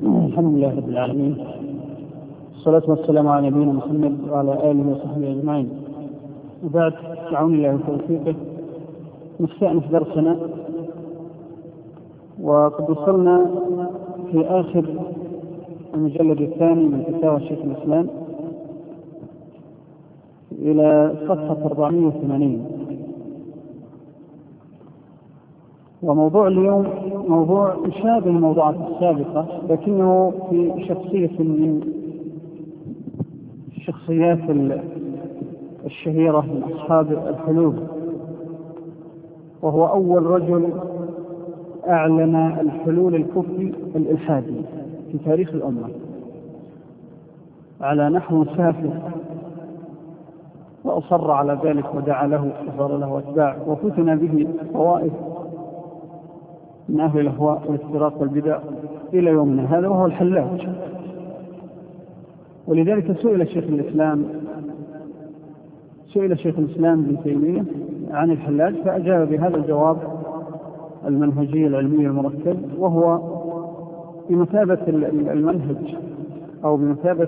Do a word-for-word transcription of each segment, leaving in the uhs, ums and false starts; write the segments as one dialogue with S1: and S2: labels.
S1: الحمد لله رب العالمين، والصلاة والسلام على نبينا محمد وعلى آله وصحبه أجمعين. وبعد، بعون الله وتوفيقه نستأنف درسنا، وقد وصلنا في آخر المجلد الثاني من فتاوى شيخ الإسلام إلى صفحة أربعمائة وثمانين. وموضوع اليوم موضوع يشابه الموضوعات السابقة، لكنه في شخصية من الشخصيات الشهيرة من أصحاب الحلول، وهو أول رجل أعلن الحلول الكفري الإلحادي في تاريخ الأمة على نحو سافر، وأصر على ذلك ودعا له وصار له أتباع، وفتن به طوائف من أهل الأهواء والافتراق والبدع إلى يومنا هذا، وهو الحلاج. ولذلك سئل شيخ الإسلام سئل شيخ الإسلام ابن تيمية عن الحلاج، فأجاب بهذا الجواب المنهجي العلمي المركب، وهو بمثابة المنهج أو بمثابة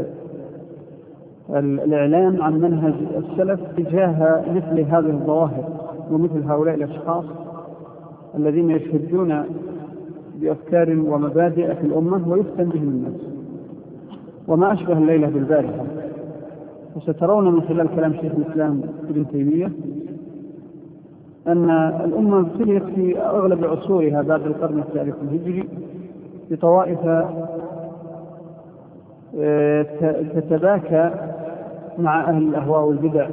S1: الإعلان عن منهج السلف تجاه مثل هذه الظواهر ومثل هؤلاء الأشخاص الذين يشهدون بأفكار ومبادئ في الأمة ويفتن بهم الناس، وما أشبه الليلة بالبارحة. وسترون من خلال كلام شيخ الإسلام ابن تيمية أن الأمة ابتليت في أغلب عصورها بعد القرن الثالث الهجري بطوائف تتباكى مع أهل الأهواء والبدع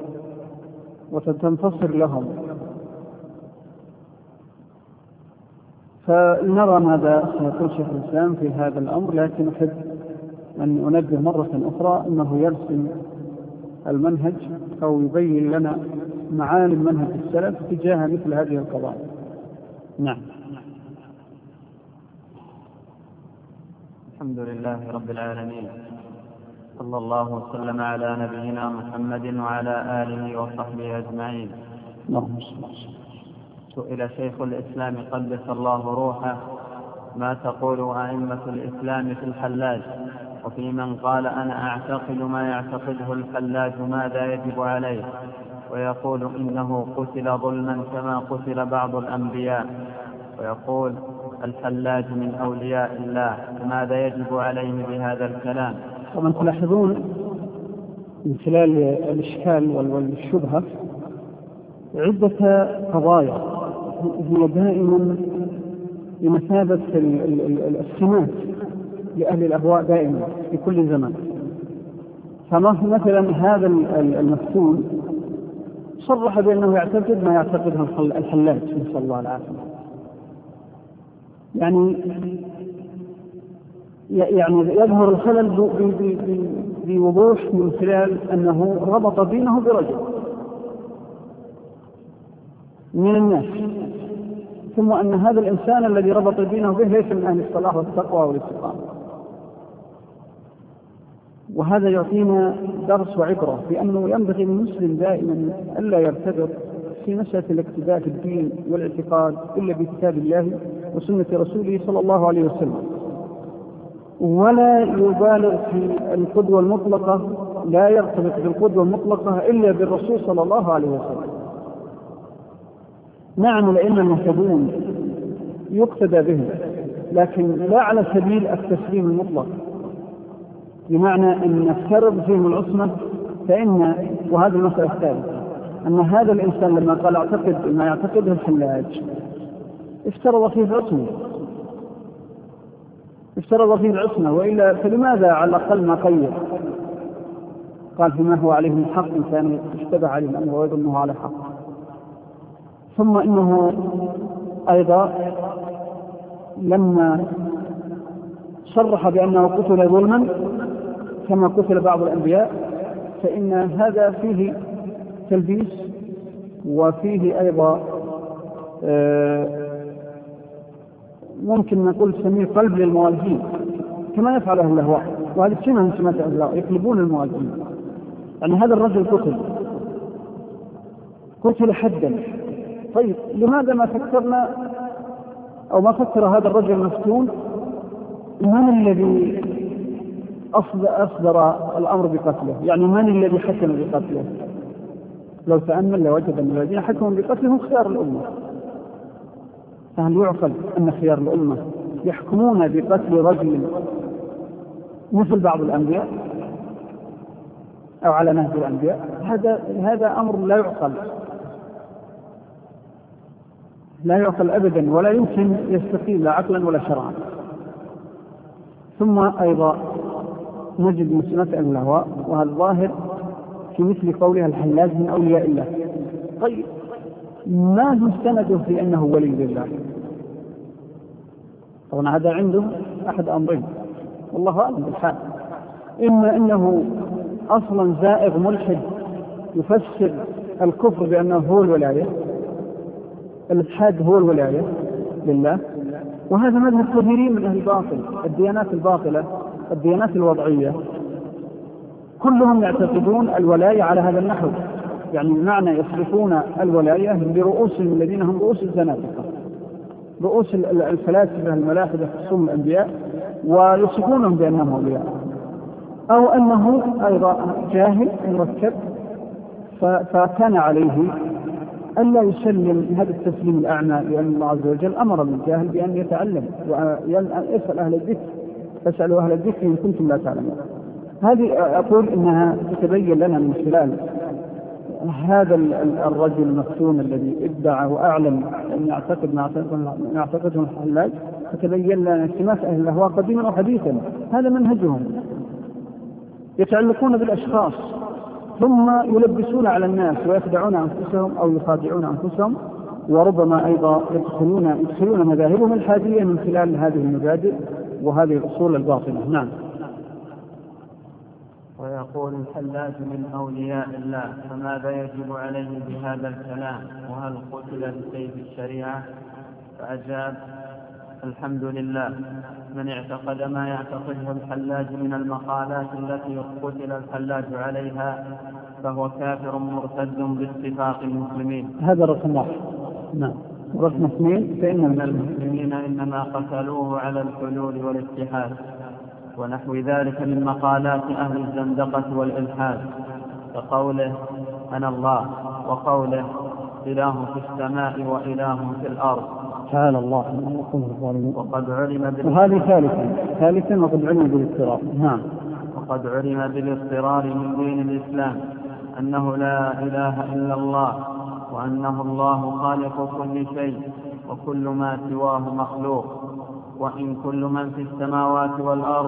S1: وتنتصر لهم. فنرى ماذا سيقول شيخ الإسلام في هذا الأمر، لكن أحب أن أنبه مرة أخرى أنه يرسم المنهج أو يبين لنا معالم منهج السلف تجاه مثل هذه القضايا. نعم.
S2: الحمد لله رب العالمين، صلى الله وسلم على نبينا محمد وعلى آله وصحبه أجمعين.
S1: اللهم
S2: سئل شيخ الإسلام قدس الله روحه ما تقول أئمة الإسلام في الحلاج، وفي من قال أنا أعتقد ما يعتقده الحلاج ماذا يجب عليه، ويقول إنه قتل ظلما كما قتل بعض الأنبياء، ويقول الحلاج من أولياء الله، ماذا يجب عليه بهذا الكلام؟
S1: طبعا تلاحظون من خلال الإشكال والشبهة عدة قضايا هي دائما بمثابة السمات لأهل الأهواء دائما في كل زمان. فمثلا هذا المفتون صرح بأنه يعتقد ما يعتقده الحلاج، نسأل الله العافية. يعني يعني يظهر الخلل بوضوح من خلال أنه ربط دينه برجل من الناس، ثم أن هذا الإنسان الذي ربط دينه به ليس من أهل الصلاح والتقوى والاستقامة. وهذا يعطينا درس وعبرة بأنه ينبغي للمسلم دائما ألا يرتبط في مسألة الاقتداء في الدين والاعتقاد إلا بكتاب الله وسنة رسوله صلى الله عليه وسلم، ولا يبالغ في القدوة المطلقة، لا يرتبط بالقدوة المطلقة إلا بالرسول صلى الله عليه وسلم. نعم الأئمة المهتدون يقتدى بهم، لكن لا على سبيل التسليم المطلق، بمعنى أن نفترض فيهم العصمة، فإن وهذا المسألة الثالثة أن هذا الإنسان لما قال اعتقد ما يعتقده الحلاج افترض فيه العصمة افترض فيه العصمة وإلا فلماذا على الأقل ما قيد؟ قال فيما هو عليه من حق كان اشتبه عليه الأمر ويظنه على حق. ثم إنه أيضا لما صرح بأنه قتل ظلما كما قتل بعض الأنبياء، فإن هذا فيه تلبيس وفيه أيضا ممكن نقول سميه قلب للموالدين كما يفعل أهل الأهواء، وهذه سمة من سمات أهل الأهواء، يقلبون الموالدين. يعني هذا الرجل قتل قتل حدا، طيب لماذا ما فكرنا أو ما فكر هذا الرجل المفتون من الذي أصدر الأمر بقتله؟ يعني من الذي حكم بقتله؟ لو تأمل لوجد أن الذين حكموا بقتله هم خيار الأمة. فهل يعقل أن خيار الأمة يحكمون بقتل رجل مثل بعض الأنبياء أو على نهج الأنبياء؟ هذا هذا أمر لا يعقل، لا يعقل أبدا، ولا يمكن يستقيم لا عقلا ولا شرعا. ثم أيضا نجد مسألة الهواء، وهذا الظاهر في مثل قولها الحلاج من أولياء الله. طيب ما مستنده في أنه ولي لله؟ طبعا هذا عنده أحد أمرين والله أعلم بالحال، إما أنه أصلا زائغ ملحد يفسر الكفر بأنه هو الولاية، الإلحاد هو الولاية لله، وهذا مذهب كثيرين من أهل الباطل، الديانات الباطلة، الديانات الوضعية، كلهم يعتقدون الولاية على هذا النحو، يعني بمعنى يصرفون الولاية لرؤوسهم الذين هم رؤوس الزنادقة، رؤوس الفلاسفة الملاحدة خصوم الأنبياء، ويصفونهم بأنهم أولياء، أو أنه أيضا جاهل مركب فكان عليه ألا يسلم هذا التسليم الأعمى، لأن الله عز وجل أمر الجاهل بأن يتعلم ويسأل أهل الذكر، فاسألوا أهل الذكر إن كنتم لا تعلمون. هذه أقول إنها تتبين لنا من خلال هذا الرجل المفتون الذي ادعى وأعلن أن يعتقد ما يعتقده الحلاج، تتبين لنا انتماس أهل الأهواء قديما وحديثا، هذا منهجهم، يتعلقون بالأشخاص ثم يلبسون على الناس ويخدعون أنفسهم أو يخادعون أنفسهم، وربما أيضا يدخلون يدخلون مذاهبهم الحادية من خلال هذه المبادئ وهذه الأصول الباطلة. نعم.
S2: ويقول الحلاج من أولياء الله، فماذا يجب عليه بهذا الكلام؟ وهل قتل بسيف الشريعة؟ فأجاب: الحمد لله، من اعتقد ما يعتقده الحلاج من المقالات التي قتل الحلاج عليها فهو كافر مرتد باتفاق المسلمين.
S1: هذا رقم واحد. نعم. رقم اثنين، فإن
S2: من المسلمين إنما قتلوه على الحلول والاتحاد ونحو ذلك من مقالات أهل الزندقة والإلحاد، كقوله أنا الله، وقوله إله في السماء وإله في الأرض.
S1: تعالى الله أن يقوم الظالمين.
S2: وقد علم بال...
S1: وهذه ثالثا ثالثا وقد علم بالاضطرار. نعم.
S2: وقد علم بالاضطرار من دين الإسلام أنه لا إله إلا الله، وأنه الله خالق كل شيء وكل ما سواه مخلوق، وإن كل من في السماوات والأرض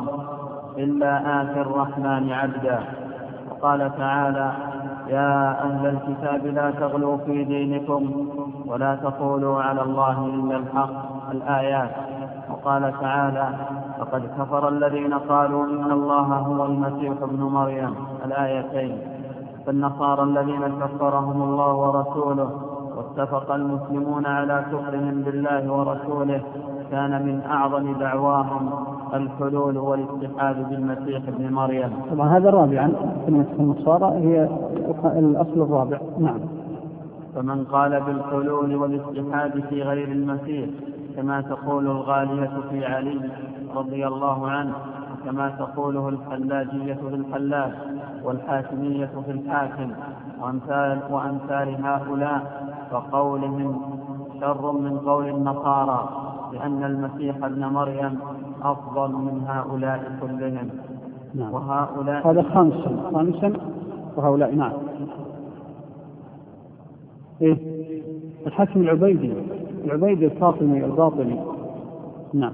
S2: إلا آتي الرحمن عبدا. وقال تعالى: يا أهل الكتاب لا تغلوا في دينكم ولا تقولوا على الله إلا الحق، الآيات. وقال تعالى: فقد كفر الذين قالوا إن الله هو المسيح ابن مريم، الآيتين. فالنصارى الذين كفرهم الله ورسوله واتفق المسلمون على كفرهم بالله ورسوله كان من أعظم دعواهم الحلول والاتحاد بالمسيح ابن مريم.
S1: طبعا هذا رابعا، كلمة النصارى هي الأصل الرابع. نعم.
S2: فمن قال بالحلول والاتحاد في غير المسيح كما تقول الغالية في علي رضي الله عنه، كما تقوله الحلاجية في الحلاج والحاكمية في الحاكم وأمثال, وأمثال هؤلاء، فقولهم شر من قول النصارى، لأن المسيح ابن مريم أفضل من هؤلاء كلهم.
S1: نعم.
S2: وهؤلاء
S1: هذا خامسا خامسا وهؤلاء. نعم. إيه؟ الحاكم العبيدي العبيدي الفاطمي الباطني. نعم.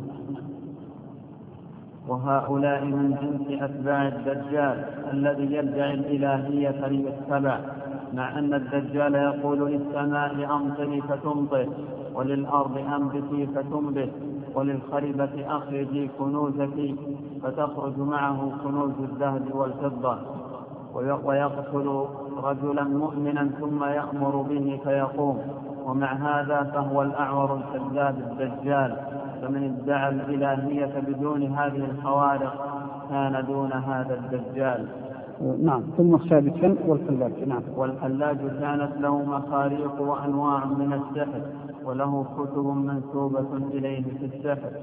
S2: وهؤلاء من جنس أتباع الدجال الذي يدعي الإلهية ليتبع، مع أن الدجال يقول للسماء أمطري فتمطر، وللأرض أنبتي فتنبت، وللخربة أخرجي كنوزك فتخرج معه كنوز الذهب والفضة، ويقتل رجلا مؤمنا ثم يأمر به فيقوم. ومع هذا فهو الأعور الكذاب الدجال، فمن ادعى الإلهية بدون هذه الخوارق كان دون هذا الدجال.
S1: نعم. ثم السادسا والحلاج. نعم.
S2: والحلاج كانت له مخاريق وأنواع من السحر، وله كتب منسوبة إليه في السحر،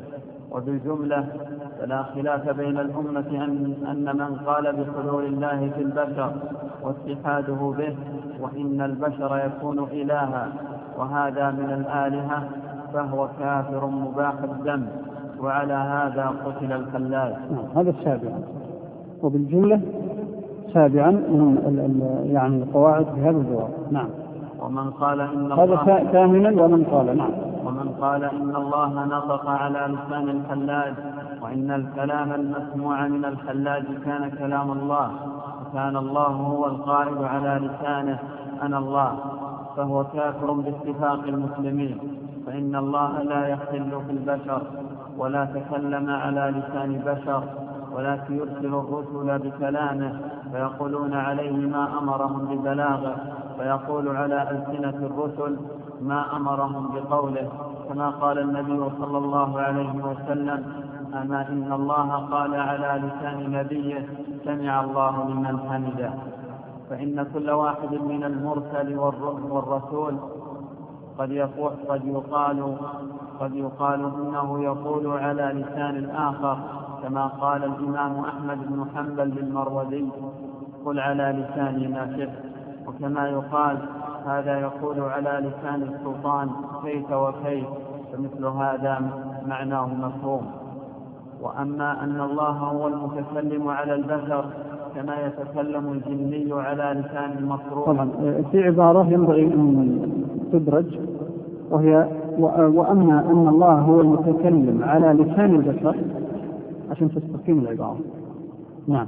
S2: وبالجملة فلا خلاف بين الأمة أن, أن من قال بحلول الله في البشر واتحاده به وإن البشر يكون إلها وهذا من الآلهة فهو كافر مباح الدم، وعلى هذا قتل الخلاج.
S1: هذا السابع. وبالجملة سابعا من يعني القواعد في هذا الجواب. نعم.
S2: ومن قال إن
S1: هذا ثامنا. ومن قال نعم
S2: ومن قال إن الله نطق على لسان الحلاج وإن الكلام المسموع من الحلاج كان كلام الله وكان الله هو القائل على لسانه أنا الله، فهو كافر باتفاق المسلمين، فإن الله لا يحل في البشر ولا تكلم على لسان بشر، ولكن يرسل الرسل بكلامه فيقولون عليه ما أمرهم ببلاغه، فيقول على ألسنة الرسل ما أمرهم بقوله، كما قال النبي صلى الله عليه وسلم أما إن الله قال على لسان نبيه سمع الله لمن حمده. فإن كل واحد من المرسل والرسول قد يقول قد يقال قد يقال إنه يقول على لسان الآخر، كما قال الإمام أحمد بن حنبل للمروزي قل على لسان ما شئت، وكما يقال هذا يقول على لسان السلطان كيف وكيف، فمثل هذا معناه مفهوم. وأما أن الله هو المتكلم على البشر كما يتكلم الجني على لسان المصروف.
S1: طبعا في عبارة ينبغي أن تدرج وهي وأما أن الله هو المتكلم على لسان البشر عشان تستقيم العبارة. نعم.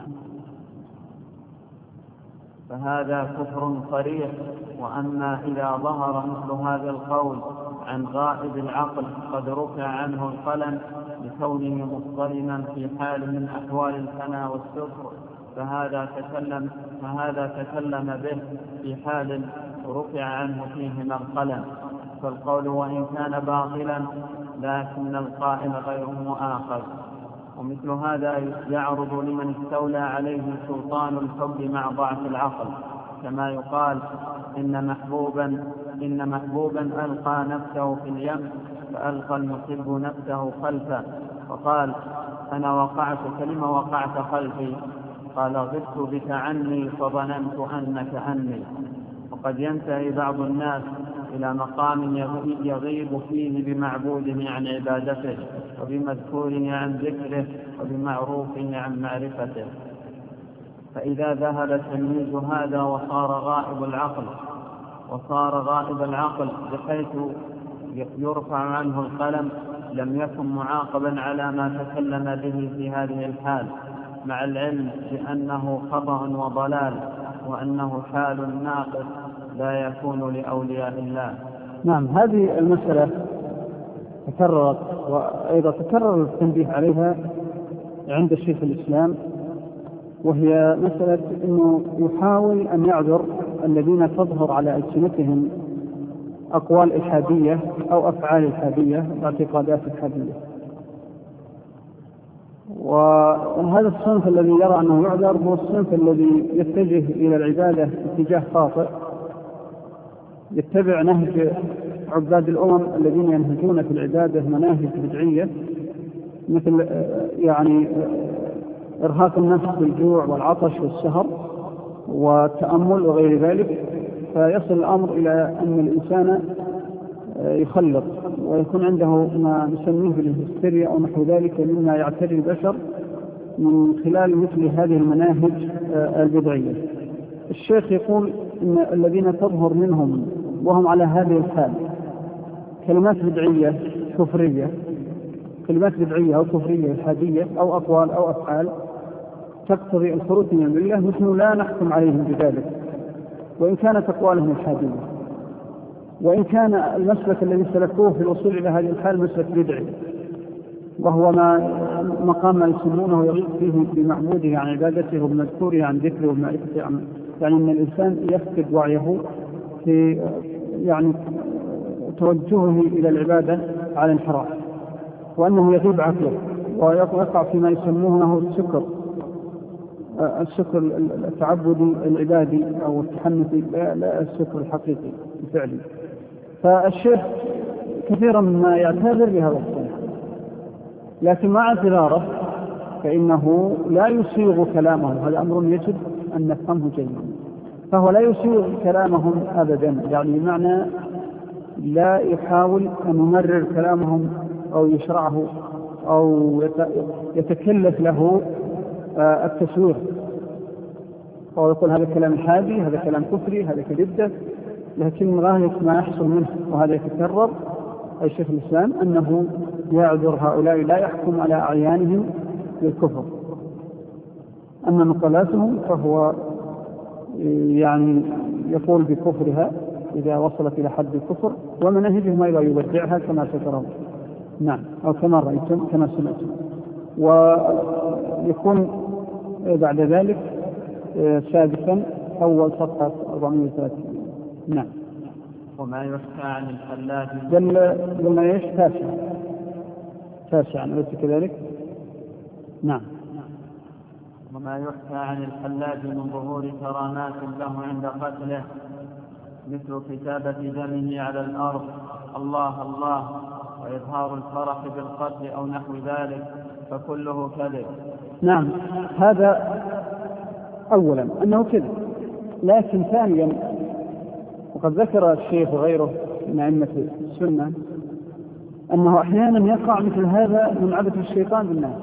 S2: فهذا كفر صريح. وأما إذا ظهر مثل هذا القول عن غائب العقل قد رفع عنه القلم لكونه مضطرما في حال من أحوال الفناء والسكر فهذا تكلم فهذا تكلم به في حال رفع عنه فيهما القلم، فالقول وإن كان باطلا لكن القائل غير مؤاخذ. ومثل هذا يعرض لمن استولى عليه سلطان الحب مع ضعف العقل، كما يقال إن محبوبا إن محبوبا ألقى نفسه في اليم فألقى المحب نفسه خلفه، فقال أنا وقعت كلمة وقعت خلفي، قال غبت بك عني فظننت أنك عني. وقد ينتهي بعض الناس إلى مقام يغيب فيه بمعبوده عن عبادته وبمذكوره عن ذكره وبمعروفه عن معرفته، فإذا ذهب تمييز هذا وصار غائب العقل وصار غائب العقل بحيث يرفع عنه القلم لم يكن معاقبا على ما تكلم به في هذه الحال، مع العلم بأنه خطأ وضلال وأنه حال ناقص لا يكون لأولياء الله.
S1: نعم. هذه المسألة تكررت وأيضا تكرر التنبيه عليها عند الشيخ الإسلام، وهي مسألة أنه يحاول أن يعذر الذين تظهر على ألسنتهم أقوال إلحادية أو أفعال إلحادية واعتقادات إلحادية، وهذا الصنف الذي يرى أنه يعذر هو الصنف الذي يتجه إلى العبادة اتجاه خاطئ، يتبع نهج عباد الأمم الذين ينهجون في العبادة مناهج بدعية مثل يعني إرهاق النفس بالجوع والعطش والسهر والتأمل وغير ذلك، فيصل الأمر إلى أن الإنسان يخلط ويكون عنده ما نسميه بالهستيريا أو نحو ذلك مما يعتري البشر من خلال مثل هذه المناهج البدعية. الشيخ يقول إن الذين تظهر منهم وهم على هذه الحال كلمات بدعية كفرية كلمات بدعية أو كفرية إلحادية أو أقوال أو أفعال تقتضي الخروج من الملة، نحن لا نحكم عليهم بذلك وإن كانت أقوالهم إلحادية، وإن كان المسلك الذي سلكوه في الوصول إلى هذه الحال مسلك بدعي، وهو ما مقام ما يسمونه يغيب فيه بمعبوده عن عبادته وبمذكوره عن ذكره ومعرفته، يعني أن الإنسان يفقد وعيه في يعني توجهه إلى العبادة على انحراف، وأنه يغيب عقله ويقع فيما يسمونه السكر السكر التعبدي العبادي أو التحنثي، لا, لا السكر الحقيقي الفعلي. فالشيخ كثيرا ما يعتذر بهذا الصنف لكن مع اعتذاره فإنه لا يصيغ كلامه، هذا أمر يجب أن نفهمه جيدا. فهو لا يصيغ كلامهم أبدا، يعني بمعنى لا يحاول أن يمرر كلامهم أو يشرعه أو يتكلف له التسوير، أو يقول هذا كلام حادي، هذا كلام كفري، هذا كذبة، لكن غاية ما يحصل منه وهذا يتكرر أي شيخ الإسلام أنه يعذر هؤلاء، لا يحكم على أعيانهم بالكفر. أما مقالاتهم فهو يعني يقول بكفرها إذا وصلت إلى حد الكفر، ومناهجهم أيضا يبدعها كما سترون. نعم، أو كما رأيتم كما سمعتم. ويكون بعد ذلك سادسا أول صفحة أربعمائة وثلاثين. نعم.
S2: وما يحكى عن الحلاج
S1: قلنا ايش؟ تاسع تاسعا أليس كذلك؟ نعم.
S2: وما يحكى عن الحلاج من ظهور كرامات له عند قتله، مثل كتابة دمه على الأرض الله الله، وإظهار الفرح بالقتل أو نحو ذلك، فكله كذب.
S1: نعم، هذا أولا أنه كذب. لكن ثانيا وقد ذكر الشيخ وغيره من أئمة السنة أنه أحيانا يقع مثل هذا من عبث الشيطان بالناس،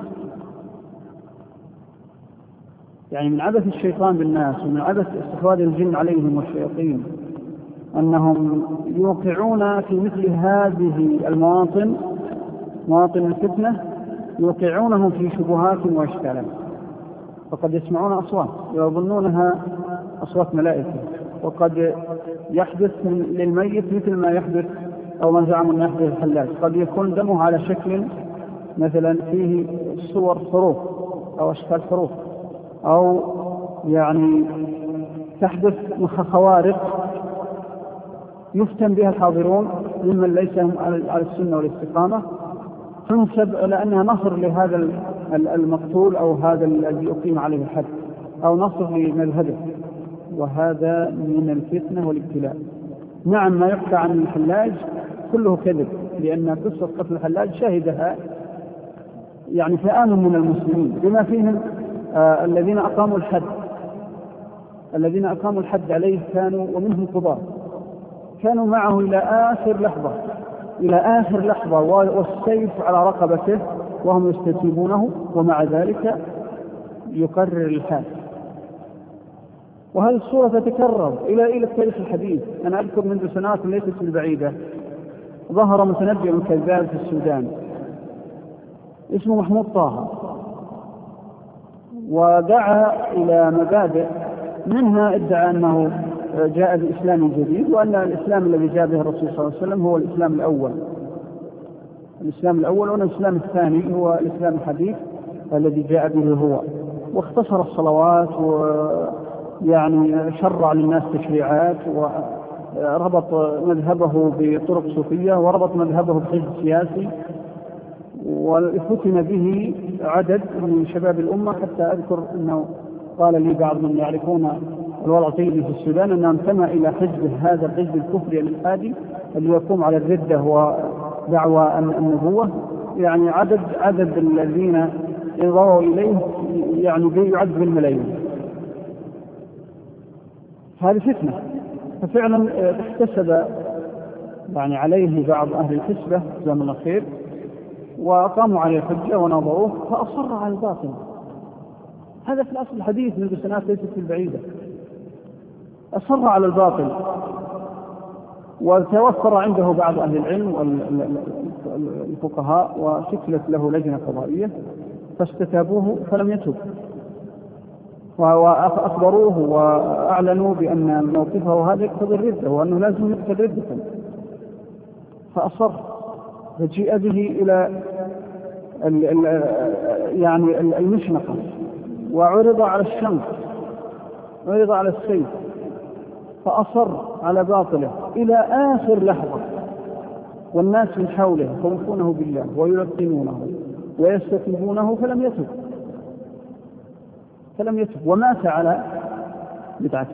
S1: يعني من عبث الشيطان بالناس ومن عبث استحواذ الجن عليهم والشياطين، أنهم يوقعون في مثل هذه المواطن، مواطن الفتنة، يوقعونهم في شبهات واشكالات. فقد يسمعون أصوات يظنونها أصوات ملائكة، وقد يحدث للميت مثل ما يحدث أو ما زعم أن يحدث الحلاج. قد يكون دمه على شكل مثلا فيه صور حروف أو أشكال حروف، أو يعني تحدث خوارق يفتن بها الحاضرون ممن ليس هم على السنة والاستقامة، تنسب إلى أنها نصر لهذا المقتول أو هذا الذي أقيم عليه الحد، أو نصر لمذهبه، وهذا من الفتنة والابتلاء. نعم، ما يحكى عن الحلاج كله كذب، لأن قصة قتل الحلاج شهدها يعني فئام من المسلمين، بما فيهم آه الذين أقاموا الحد الذين أقاموا الحد عليه كانوا ومنهم قضاة، كانوا معه إلى آخر لحظة إلى آخر لحظة والسيف على رقبته وهم يستتيبونه، ومع ذلك يقرر الحد. وهذه الصورة تتكرر إلى إلى التاريخ الحديث. أنا أذكر منذ سنوات ليست بالبعيدة ظهر متنبئ كذاب في السودان اسمه محمود طه، ودعا إلى مبادئ منها ادعى أنه جاء بإسلام جديد، وأن الإسلام الذي جاء به الرسول صلى الله عليه وسلم هو الإسلام الأول الإسلام الأول وأن الإسلام الثاني هو الإسلام الحديث الذي جاء به هو. واختصر الصلوات ويعني شرع للناس تشريعات، وربط مذهبه بطرق صوفية، وربط مذهبه بحزب سياسي، وفتن به عدد من شباب الأمة. حتى أذكر أنه قال لي بعض من يعرفون الوضع الطيبي في السودان أنه انتمى إلى حزب هذا الحزب الكفري الإلحادي اللي يقوم على الردة ودعوى النبوة. يعني عدد عدد الذين انضموا إليه يعني يعد بالملايين. هذه فتنة. ففعلا احتسب يعني عليه بعض أهل الحسبة زمن الخير، وأقاموا عليه الحجة ونظروه فأصر على الباطل. هذا في الأصل الحديث منذ سنوات ليست في البعيدة. أصر على الباطل، وتوفر عنده بعض أهل العلم والفقهاء وشكلت له لجنة قضائية فاستتابوه فلم يتب، وأخبروه وأعلنوا بأن موقفه هذا يقتضي الردة وأنه لازم يقتل ردة، فأصر. فجيء به إلى ال ال يعني المشنقة، وعرض على الشمس، عرض على السيف، فأصر على باطله إلى آخر لحظة، والناس من حوله يخوفونه بالله ويلقنونه ويستتيبونه، فلم يتب فلم يتب ومات على بدعته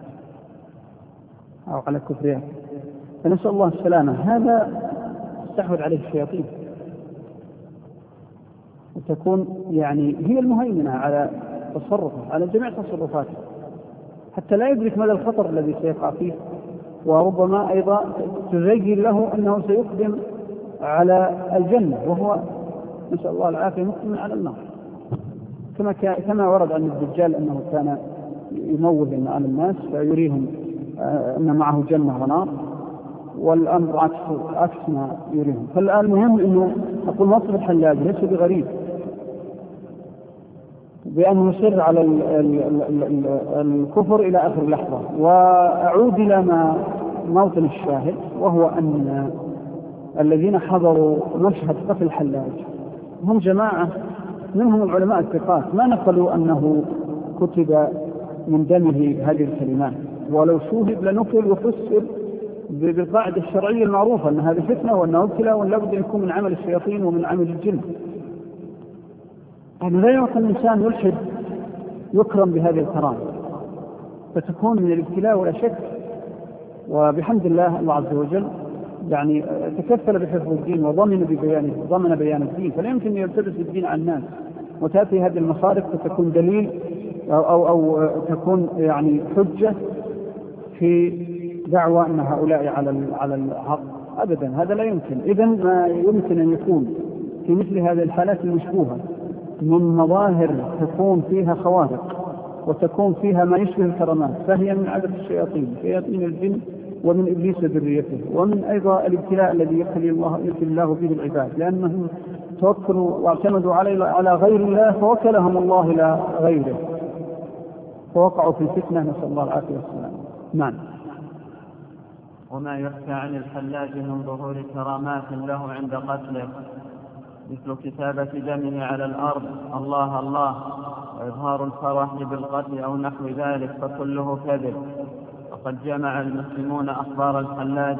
S1: أو على كفرها. فنسأل الله السلامة. هذا استحوذ عليه الشياطين، وتكون يعني هي المهيمنة على تصرفه، على جميع تصرفاته، حتى لا يدرك مدى الخطر الذي سيقع فيه، وربما أيضا تزين له أنه سيقدم على الجنة وهو نسأل الله العافية مقدم على النار، كما كما ورد عن الدجال أنه كان يموه على الناس فيريهم أن معه جنة ونار، والأمر عكس عكس ما يريهم. فالآن المهم أنه أقول وصف الحلاج ليس بغريب، بأن يصر على ال ال ال ال الكفر إلى آخر لحظة. وأعود إلى ما موطن الشاهد، وهو أن الذين حضروا مشهد قتل الحلاج هم جماعة منهم العلماء الثقات، ما نقلوا أنه كتب من دمه هذه الكلمات، ولو شوهد لنقل وفسر بالقاعدة الشرعية المعروفة أن هذه فتنة وأنه ابتلاء وأن لابد أن يكون من عمل الشياطين ومن عمل الجن. يعني لا يمكن الإنسان يلحد يكرم بهذه الكرامة، فتكون من الابتلاء ولا شك. وبحمد الله الله عز وجل يعني تكفل بحفظ الدين وضمن ببيانه ضمن بيان الدين، فلا يمكن أن يلتبس الدين على الناس وتأتي هذه المصارف فتكون دليل أو, أو, أو تكون يعني حجة في دعوة أن هؤلاء على على الحق. أبدا، هذا لا يمكن. إذن ما يمكن أن يكون في مثل هذه الحالات المشبوهة من مظاهر تكون فيها خوارق وتكون فيها ما يشبه الكرامات، فهي من عدد الشياطين، شياطين الجن ومن إبليس ذريته، ومن أيضا الابتلاء الذي يبتلي الله يبتلي الله به العباد، لأنهم توكلوا واعتمدوا على على غير الله فوكلهم الله إلى غيره فوقعوا في الفتنة، نسأل الله العافية والسلام. نعم.
S2: وما يحكى عن الحلاج من ظهور كرامات له عند قتله، مثل كتابة دمه على الأرض الله الله، وإظهار الفرح بالقتل أو نحو ذلك، فكله كذب. وقد جمع المسلمون أخبار الحلاج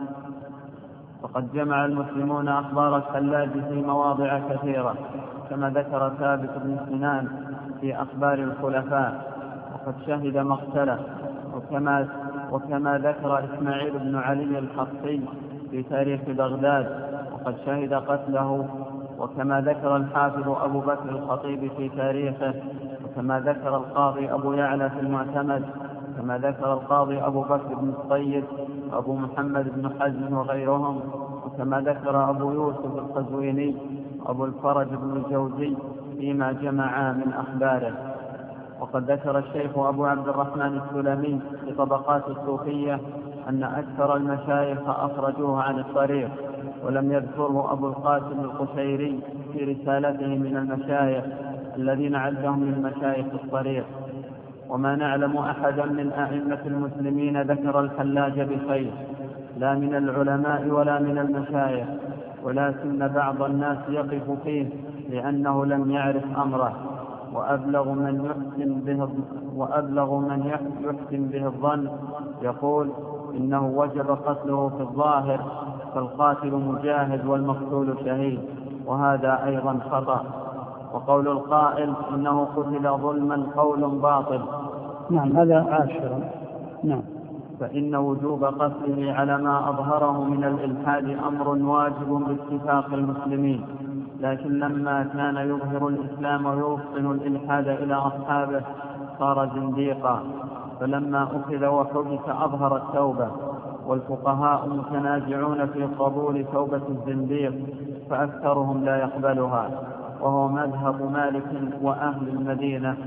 S2: وقد جمع المسلمون أخبار الحلاج في مواضع كثيرة، كما ذكر ثابت بن سنان في أخبار الخلفاء، وقد شهد مقتله، وكما, وكما ذكر إسماعيل بن علي الحصي في تاريخ بغداد وقد شهد قتله، وكما ذكر الحافظ أبو بكر الخطيب في تاريخه، وكما ذكر القاضي أبو يعلى في المعتمد، كما ذكر القاضي أبو بكر بن الطيب وأبو محمد بن حزم وغيرهم، وكما ذكر أبو يوسف القزويني وأبو الفرج بن الجوزي فيما جمعا من أخباره. وقد ذكر الشيخ أبو عبد الرحمن السلمي في طبقات الصوفية أن أكثر المشايخ أخرجوه عن الطريق، ولم يذكره أبو القاسم القشيري في رسالته من المشايخ الذين عدهم من مشايخ الطريق. وما نعلم أحدا من أئمة المسلمين ذكر الحلاج بخير، لا من العلماء ولا من المشايخ، ولكن بعض الناس يقف فيه لأنه لم يعرف أمره، وأبلغ من يحسن به وأبلغ من يحسن به الظن يقول إنه وجب قتله في الظاهر، فالقاتل مجاهد والمقتول شهيد، وهذا أيضا خطأ. وقول القائل إنه قتل ظلما قول باطل.
S1: نعم، هذا عاشرا. نعم.
S2: فإن وجوب قتله على ما أظهره من الإلحاد أمر واجب باتفاق المسلمين، لكن لما كان يظهر الإسلام ويوصل الإلحاد إلى أصحابه صار زنديقا، فلما أخذ وحبس أظهر التوبة، والفقهاء متنازعون في قبول توبة الزنديق فأكثرهم لا يقبلها، وهو مذهب مالك وأهل المدينة،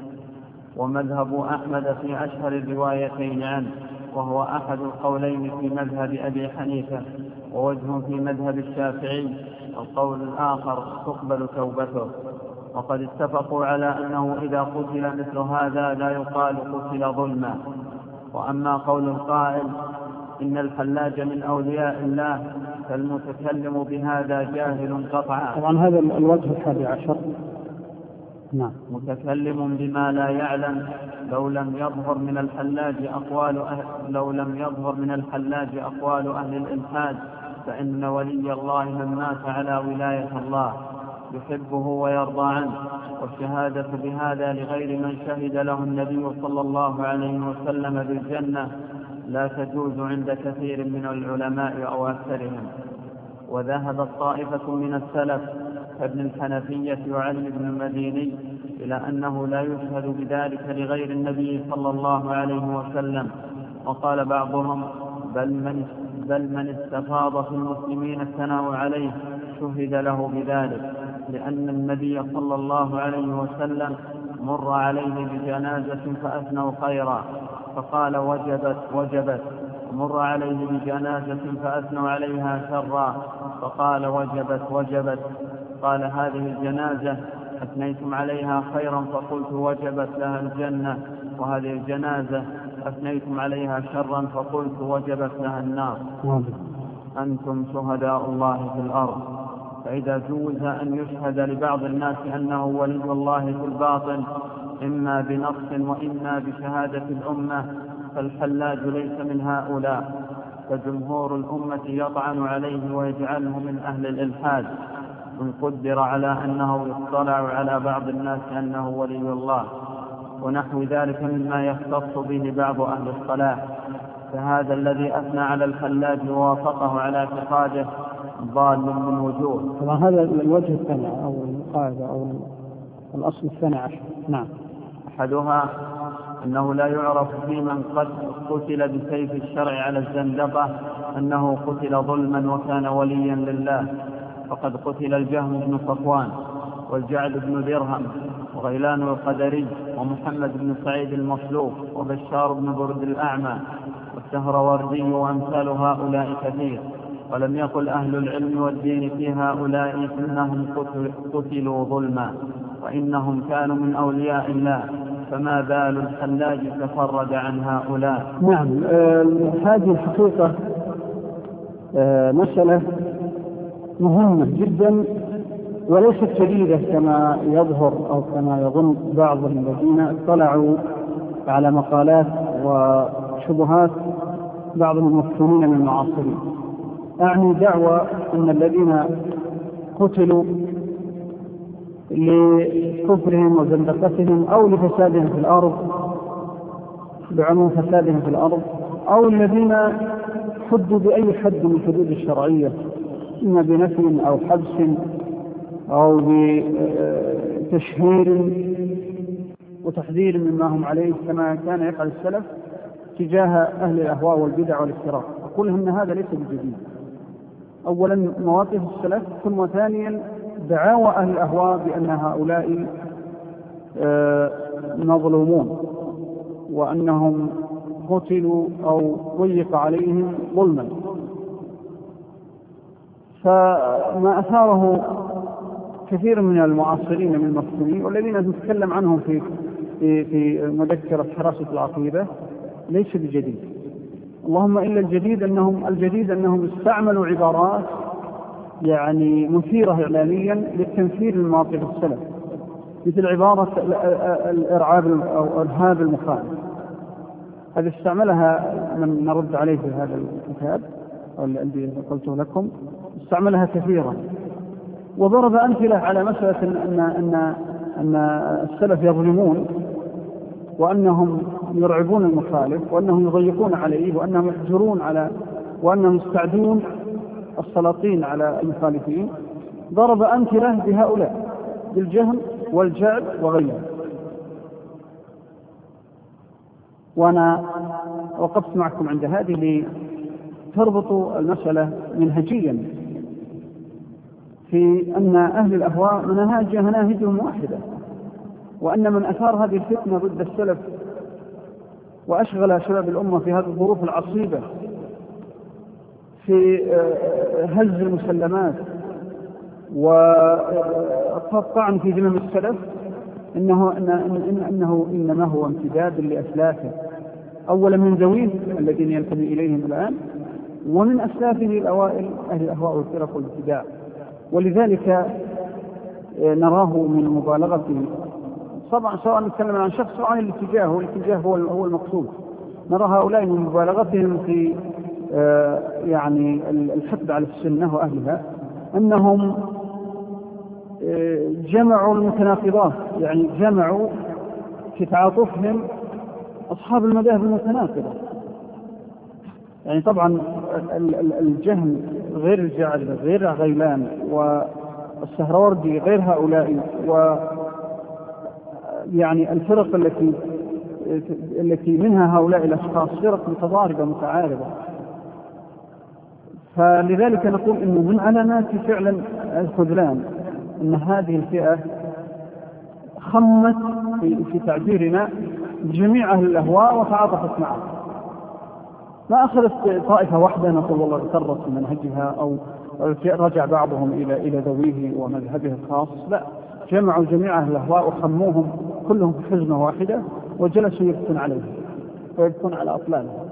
S2: ومذهب أحمد في أشهر الروايتين عنه، وهو أحد القولين في مذهب أبي حنيفة، ووجه في مذهب الشافعي، والقول الآخر تقبل توبته. وقد اتفقوا على أنه إذا قتل مثل هذا لا يقال قتل ظلما. وأما قول القائل إن الحلاج من أولياء الله فالمتكلم بهذا جاهل قطعا.
S1: طبعا هذا الوجه الحادي عشر. نعم.
S2: متكلم بما لا يعلم لو لم يظهر من الحلاج أقوال أهل لو لم يظهر من الحلاج أقوال أهل الإلحاد، فإن ولي الله من مات على ولاية الله يحبه ويرضى عنه، والشهادة بهذا لغير من شهد له النبي صلى الله عليه وسلم بالجنة لا تجوز عند كثير من العلماء أو أكثرهم. وذهبت طائفة من السلف كابن الحنفية وعلي بن المديني، إلى أنه لا يشهد بذلك لغير النبي صلى الله عليه وسلم. وقال بعضهم بل من, بل من استفاض في المسلمين الثناء عليه شهد له بذلك، لأن النبي صلى الله عليه وسلم مر عليه بجنازة فأثنوا خيرا فقال وجبت وجبت، مر عليه بجنازة فأثنوا عليها شرا فقال وجبت وجبت. قال هذه الجنازة أثنيتم عليها خيرا فقلت وجبت لها الجنة، وهذه الجنازة أثنيتم عليها شرا فقلت وجبت لها النار. أنتم شهداء الله في الأرض. فإذا جوز أن يشهد لبعض الناس أنه ولي الله في الباطن إما بنص وإما بشهادة الأمة، فالحلاج ليس من هؤلاء، فجمهور الأمة يطعن عليه ويجعله من أهل الإلحاد إن قدر على أنه يطلع على بعض الناس أنه ولي الله، ونحو ذلك مما يختص به بعض أهل الصلاح. فهذا الذي أثنى على الحلاج ووافقه على اعتقاده ضال من وجوه.
S1: طبعا هذا الوجه الثاني أو القاعدة أو الأصل الثاني عشر. نعم.
S2: أحدها أنه لا يعرف في من قد قتل بسيف الشرع على الزندقة أنه قتل ظلما وكان وليا لله، فقد قتل الجهم بن صفوان والجعد بن درهم وغيلان القدري ومحمد بن سعيد المصلوب وبشار بن برد الأعمى والسهروردي وأمثال هؤلاء كثير. ولم يقل أهل العلم والدين في هؤلاء إنهم قتلوا ظلما، وإنهم كانوا من أولياء الله، فما بال الحلاج تفرد عن هؤلاء.
S1: نعم. آه هذه الحقيقة آه مسألة مهمة جدا وليست شديدة كما يظهر أو كما يظن بعض الذين اطلعوا على مقالات وشبهات بعض المفتونين من المعاصرين. أعني دعوى أن الذين قتلوا لكفرهم وزندقتهم أو لفسادهم في الأرض بعموم فسادهم في الأرض، أو الذين حدوا بأي حد من الحدود الشرعية إما بنفي أو حبس أو بتشهير وتحذير مما هم عليه كما كان يفعل السلف تجاه أهل الأهواء والبدع والافتراء. أقول أن هذا ليس بجديد. أولا مواقف السلف، ثم ثانيا دعاوى أهل الأهواء بأن هؤلاء مظلومون وأنهم قتلوا أو ضيق عليهم ظلما. فما أثاره كثير من المعاصرين من المسلمين والذين نتكلم عنهم في في في مذكرة حراسة العقيدة ليس بجديد. اللهم إلا الجديد أنهم الجديد أنهم استعملوا عبارات يعني مثيرة إعلاميا للتنفير لمواقف السلف، مثل عبارة الإرعاب أو إرهاب المخالف. هذه استعملها من نرد عليه في هذا الكتاب الذي قلته لكم، استعملها كثيرا وضرب أمثلة على مسألة أن أن أن السلف يظلمون وأنهم يرعبون المخالف وأنهم يضيقون عليه وأنهم يحجرون على وأنهم يستعدون السلاطين على المخالفين. ضرب أمثلة بهؤلاء بالجهم والجعد وغيره. وأنا وقفت معكم عند هذه لتربطوا المسألة منهجيا في أن أهل الأهواء مناهج مناهجهم واحدة، وأن من أثار هذه الفتنة ضد السلف وأشغل شباب الأمة في هذه الظروف العصيبة في هز المسلمات والطعن في ذمم السلف إنه, إنه, إنه إنما هو امتداد لأسلافه، أولا من ذويه الذين ينتمي إليهم الآن، ومن أسلافه الأوائل أهل الأهواء والفرق والابتداع. ولذلك نراه من مبالغته طبعا سواء نتكلم عن شخص أو عن الاتجاه، والاتجاه هو هو المقصود. نرى هؤلاء من مبالغتهم في يعني الحقد على السنة وأهلها أنهم جمعوا المتناقضات، يعني جمعوا في تعاطفهم أصحاب المذاهب المتناقضة. يعني طبعا الجهم غير الجعد غير غيلان السهروردي غير هؤلاء، و يعني الفرق التي التي منها هؤلاء الأشخاص فرق متضاربة متعارضة. فلذلك نقول إنه من علامات فعلا الخذلان أن هذه الفئة خمت في تعبيرنا جميع أهل الأهواء وتعاطفت معه، ما أخذت طائفة واحدة نقول والله اغترت في منهجها أو رجع بعضهم إلى إلى ذويه ومذهبه الخاص، لا، جمعوا جميع أهل الأهواء وخموهم كلهم في حزمة واحدة وجلسوا يبكون عليهم ويبكون على أطلالهم.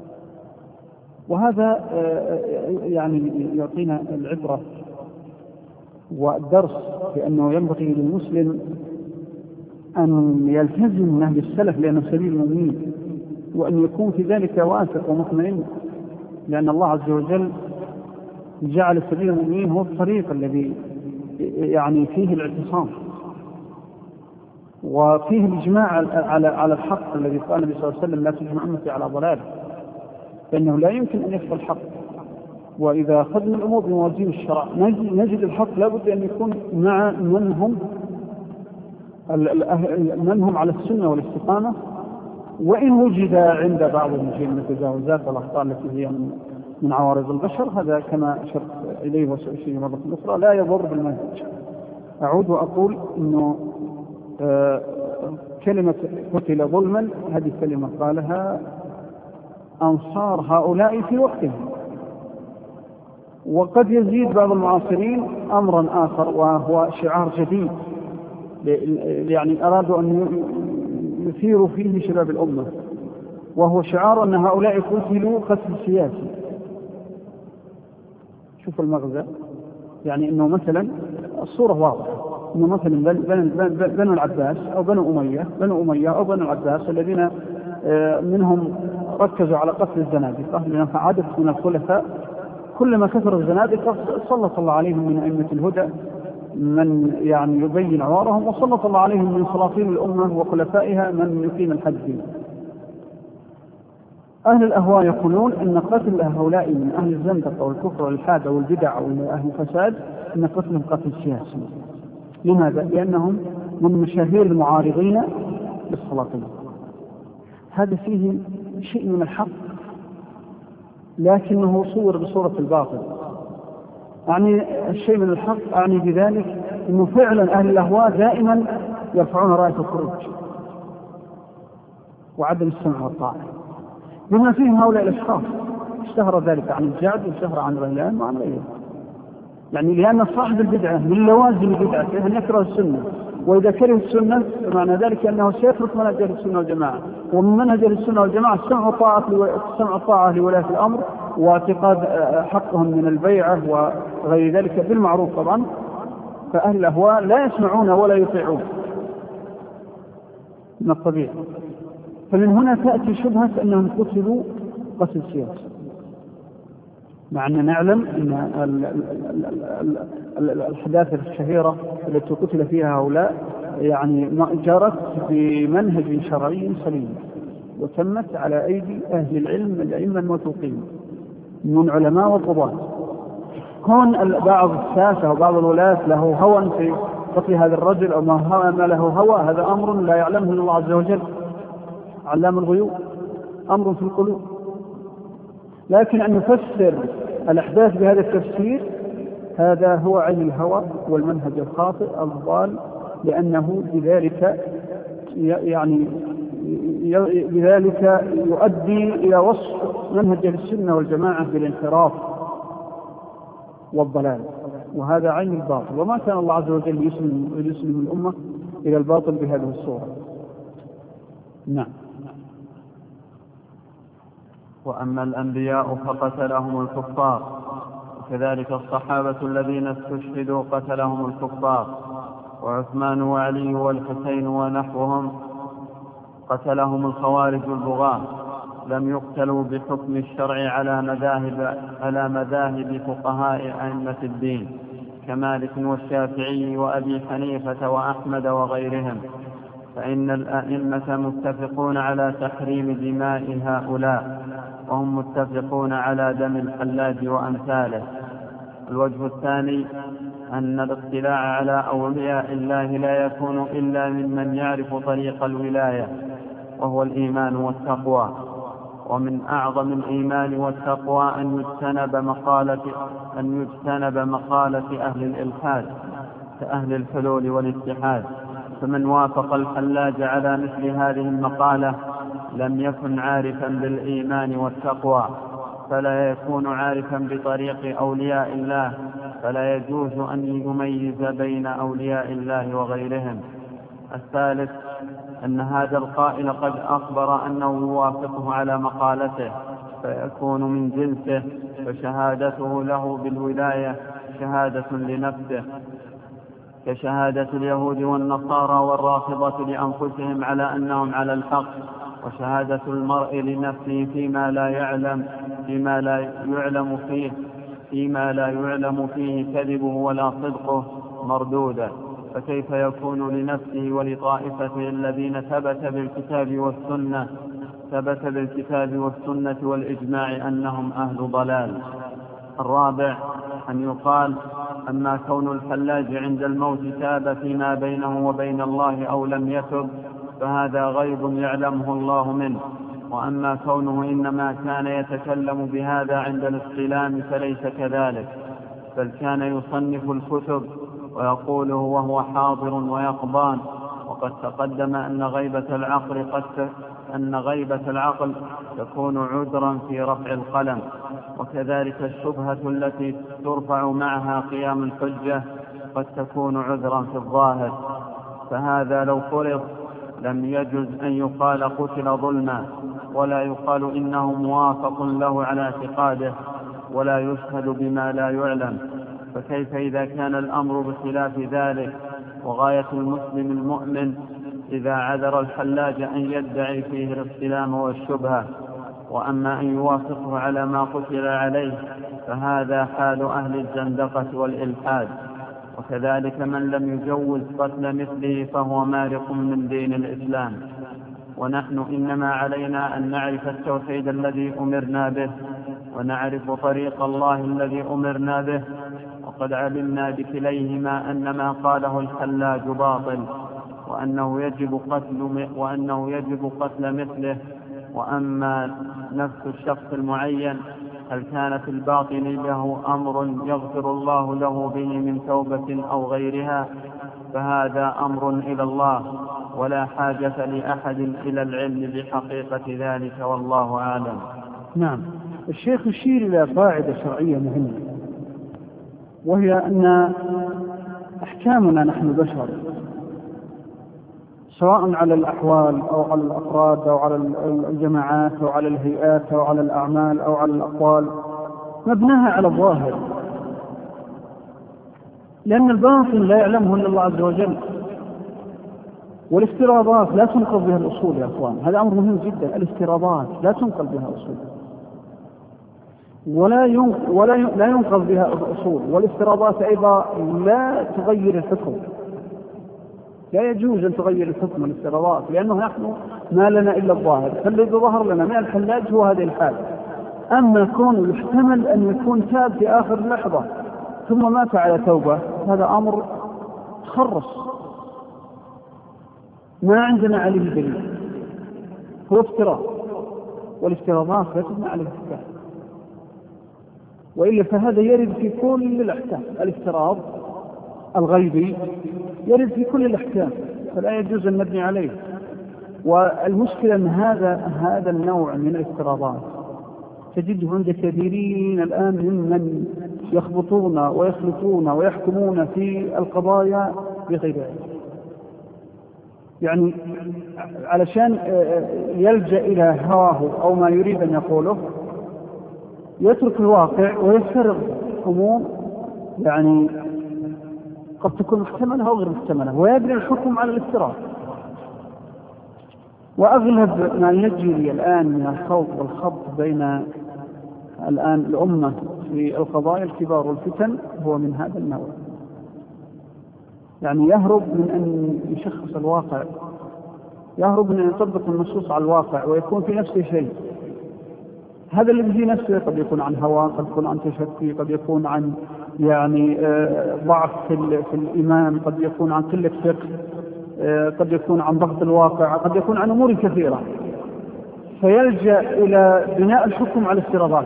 S1: وهذا يعني يعطينا العبرة والدرس بأنه ينبغي للمسلم أن يلتزم نهج السلف لأنه سبيل المؤمنين، وأن يكون في ذلك واثق ومطمئن، لأن الله عز وجل جعل سبيل المؤمنين هو الطريق الذي يعني فيه الاعتصام وفيه الإجماع على على الحق الذي قال النبي صلى الله عليه وسلم لا تجمع أمتي على ضلال، فإنه لا يمكن أن يخفى الحق. وإذا أخذنا الأمور بموازين الشرع نجد الحق لابد أن يكون مع من هم من هم على السنة والاستقامة، وإن وجد عند بعضهم شيء من التجاوزات والأخطاء التي هي من عوارض البشر، هذا كما أشرت إليه وسأشير مرة أخرى لا يضر بالمنهج. أعود وأقول إنه آه كلمة قتل ظلما هذه كلمة قالها أنصار هؤلاء في وقتهم، وقد يزيد بعض المعاصرين أمرا آخر وهو شعار جديد يعني أرادوا أن يثيروا فيه شباب الأمة، وهو شعار أن هؤلاء قتلوا قتل سياسي. شوف المغزى، يعني أنه مثلا الصورة واضحة، أنه مثلا بنو العباس أو بنو أمية بنو أمية أو بنو العباس الذين منهم ركزوا على قتل الزنادقة، لأنها عدد من الخلفاء كلما كثر الزنادقة سلط الله عليهم من أئمة الهدى من يعني يبين عوارهم، وسلط الله عليهم من سلاطين الأمة وخلفائها من يقيم الحد. أهل الأهواء يقولون أن قتل هؤلاء من أهل الزندقة والكفر والإلحاد والبدع وأهل الفساد أن قتلهم قتل سياسي. لماذا؟ لأنهم من مشاهير المعارضين للسلاطين. هذا فيه شيء من الحق لكنه صور بصورة الباطل. يعني الشيء من الحق أعني بذلك أنه فعلا أهل الأهواء دائما يرفعون راية الخروج وعدم السمع والطاعة، بما فيهم هؤلاء الأشخاص. اشتهر ذلك عن الجعد واشتهر عن غيلان وعن غيره، يعني لأن صاحب البدعة من لوازم بدعته أن يكره السنة، وإذا كره السنة معنى ذلك أنه سيترك منهج السنة والجماعة، ومن منهج السنة والجماعة السمع والطاعة السمع والطاعة لولاة الأمر واعتقاد حقهم من البيعة وغير ذلك بالمعروف طبعا. فأهل الأهواء لا يسمعون ولا يطيعون من الطبيعي. فمن هنا تأتي شبهة أنهم قتلوا قتل سياسي، مع أن نعلم أن الحداثة الشهيرة التي قتل فيها هؤلاء يعني جرت بمنهج شرعي سليم وتمت على أيدي أهل العلم الأئمة الموثوقين من علماء وقضاة. كون بعض الساسة وبعض الولاة له هوى في قتل هذا الرجل أو ما له هوى، هذا أمر لا يعلمه الله عز وجل، علام الغيوب، أمر في القلوب. لكن أن نفسر الأحداث بهذا التفسير هذا هو عين الهوى والمنهج الخاطئ الضال، لأنه بذلك يعني بذلك يؤدي إلى وصف منهج السنة والجماعة بالانحراف والضلال، وهذا عين الباطل. وما كان الله عز وجل يسلم, يسلم الأمة إلى الباطل بهذه الصورة. نعم.
S2: وأما الأنبياء فقتلهم الكفار، وكذلك الصحابة الذين استشهدوا قتلهم الكفار، وعثمان وعلي والحسين ونحوهم قتلهم الخوارج البغاة، لم يقتلوا بحكم الشرع على مذاهب على مذاهب فقهاء أئمة الدين كمالك والشافعي وأبي حنيفة وأحمد وغيرهم، فإن الأئمة متفقون على تحريم دماء هؤلاء، وهم متفقون على دم الحلاج وأمثاله. الوجه الثاني أن الاطلاع على أولياء الله لا يكون إلا ممن يعرف طريق الولاية وهو الإيمان والتقوى. ومن أعظم الإيمان والتقوى أن يجتنب مقالة, أن يجتنب مقالة أهل الإلحاد كأهل الحلول والاتحاد. فمن وافق الحلاج على مثل هذه المقالة لم يكن عارفا بالإيمان والتقوى، فلا يكون عارفا بطريق أولياء الله، فلا يجوز أن يميز بين أولياء الله وغيرهم. الثالث أن هذا القائل قد أخبر أنه يوافقه على مقالته فيكون من جنسه، فشهادته له بالولاية شهادة لنفسه كشهادة اليهود والنصارى والرافضة لأنفسهم على أنهم على الحق، وشهادة المرء لنفسه فيما لا يعلم فيما لا يعلم فيه فيما لا يعلم فيه كذبه ولا صدقه مردودا. فكيف يكون لنفسه ولطائفته الذين ثبت بالكتاب والسنة ثبت بالكتاب والسنة والإجماع أنهم أهل ضلال. الرابع أن يقال أما كون الحلاج عند الموت تاب فيما بينه وبين الله أو لم يتب فهذا غيب يعلمه الله منه، وأما كونه إنما كان يتكلم بهذا عند الاستلام فليس كذلك، بل كان يصنف الكتب ويقوله وهو حاضر ويقظان. وقد تقدم أن غيبة العقل قد ت... أن غيبة العقل تكون عذرا في رفع القلم، وكذلك الشبهة التي ترفع معها قيام الحجة قد تكون عذرا في الظاهر. فهذا لو فرض لم يجوز أن يقال قتل ظلما، ولا يقال إنه موافق له على اعتقاده، ولا يشهد بما لا يعلم. فكيف إذا كان الأمر بخلاف ذلك؟ وغاية المسلم المؤمن إذا عذر الحلاج أن يدعي فيه الاستلام والشبهة، وأما أن يوافقه على ما قتل عليه فهذا حال أهل الزندقة والإلحاد. وكذلك من لم يجوز قتل مثله فهو مارق من دين الإسلام. ونحن إنما علينا أن نعرف التوحيد الذي أمرنا به، ونعرف طريق الله الذي أمرنا به، وقد علمنا بكليهما أن ما قاله الحلاج باطل، وأنه يجب قتل, وأنه يجب قتل مثله. وأما نفس الشخص المعين هل كان في الباطن له أمر يغفر الله له به من توبة أو غيرها فهذا أمر إلى الله، ولا حاجة لأحد إلى العلم بحقيقة ذلك، والله أعلم.
S1: نعم. الشيخ يشير إلى قاعدة شرعية مهمة، وهي أن أحكامنا نحن بشر سواء على الأحوال أو على الأفراد أو على الجماعات أو على الهيئات أو على الأعمال أو على الأقوال مبناها على الظاهر، لأن الباطن لا يعلمه إلا الله عز وجل، والافتراضات لا تنقل بها الأصول يا أخوان. هذا أمر مهم جدا. الافتراضات لا تنقل بها الأصول، ولا ينقل ولا لا ينقل بها الأصول، والافتراضات أيضا لا تغير الحكم. لا يجوز أن تغير الحكم الافتراضات، لأنه نحن ما لنا إلا الظاهر، فالذي ظهر لنا من الحلاج هو هذه الحال. أما كون يحتمل أن يكون تاب في آخر لحظة ثم مات على توبة، هذا أمر تخرص ما عندنا عليه دليل، هو افتراض، والافتراضات لا تبنى عليه احكام، وإلا فهذا يرد في كل الأحكام. الافتراض الغيبي يرد في كل الأحكام، فلا يجوز أن نبني عليه. والمشكلة أن هذا هذا النوع من الافتراضات تجده عند كثيرين الآن ممن يخبطون ويخلطون ويحكمون في القضايا بغير علم، يعني علشان يلجأ إلى هواه أو ما يريد أن يقوله يترك الواقع ويفترض أمور يعني قد تكون محتملة أو غير محتملة، ويبني الحكم على الافتراض. وأغلب ما يجري الآن من الخوض والخبط بين الآن الأمة في القضايا الكبار والفتن هو من هذا النوع، يعني يهرب من أن يشخص الواقع، يهرب من أن يطبق النصوص على الواقع ويكون في نفسه شيء. هذا الذي في نفسه قد يكون عن هوى، قد يكون عن تشكي، قد يكون عن يعني ضعف في, في الإيمان، قد يكون عن قلة فقه، قد يكون عن ضغط الواقع، قد يكون عن أمور كثيرة، فيلجأ إلى بناء الحكم على الافتراضات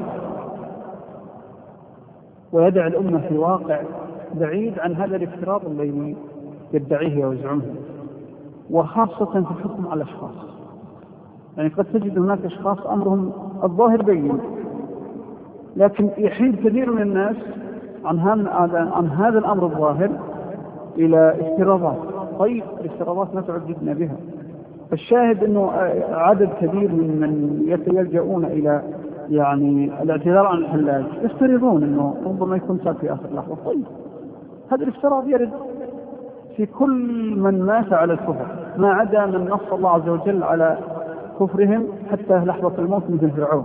S1: ويدع الأمة في واقع بعيد عن هذا الافتراض الذي يدعيه ويزعمه، وخاصة في الحكم على الأشخاص. يعني قد تجد هناك أشخاص أمرهم الظاهر بين، لكن يحيد كثير من الناس عن هذا عن هذا الأمر الظاهر إلى افتراضات. طيب الافتراضات ما تعجبنا بها. الشاهد أنه عدد كبير من من يلجؤون إلى يعني الاعتذار عن الحلاج يفترضون أنه ربما يكون صار في آخر لحظة. طيب هذا الافتراض يرد في كل من مات على الكفر، ما عدا من نص الله عز وجل على كفرهم حتى لحظة الموت مثل فرعون.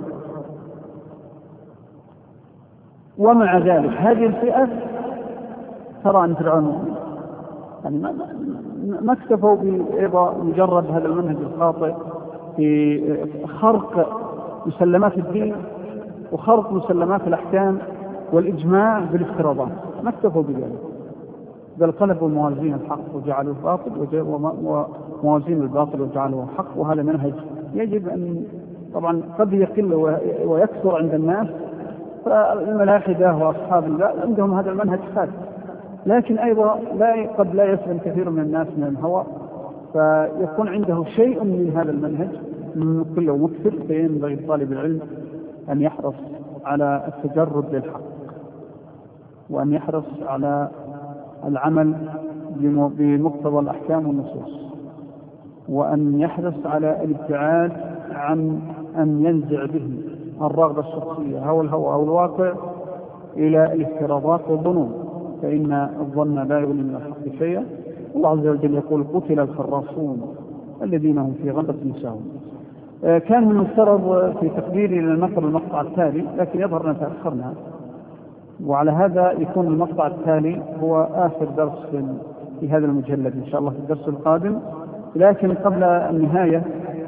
S1: ومع ذلك هذه الفئة ترى أن فرعون يعني ما, ما اكتفوا بمجرد هذا المنهج الخاطئ في خرق مسلمات الدين وخرق مسلمات الأحكام والإجماع بالافتراضات، ما اكتفوا بذلك، بل قلبوا موازين الحق وجعلوا الباطل وموازين الباطل وجعلوا الحق. وهذا منهج يجب أن طبعا قد يقل ويكثر عند الناس، فالملاحدة وأصحاب الله عندهم هذا المنهج ثابت، لكن أيضا لا قد لا يسلم كثير من الناس من الهوى، فيكون عنده شيء من هذا المنهج كله مكثر. فينبغي طالب العلم أن يحرص على التجرد للحق، وأن يحرص على العمل بمقتضى الأحكام والنصوص، وأن يحرص على الابتعاد عن أن ينزع به الرغبة الشخصية أو الهوى أو الواقع إلى الافتراضات والظنون، فإن الظن لا يغني من الحق شيئا. الله عز وجل يقول قتل الخراصون الذين هم في غمرة ساهون. كان من المفترض في تقديري للنقر المقطع التالي، لكن يظهر أن تأخرنا، وعلى هذا يكون المقطع التالي هو آخر درس في هذا المجلد إن شاء الله في الدرس القادم. لكن قبل النهاية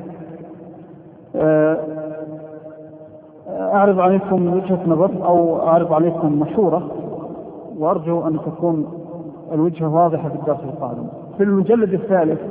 S1: أعرض عليكم وجهة نظر أو أعرض عليكم مشورة، وأرجو أن تكون الوجهة واضحة في الدرس القادم. في المجلد الثالث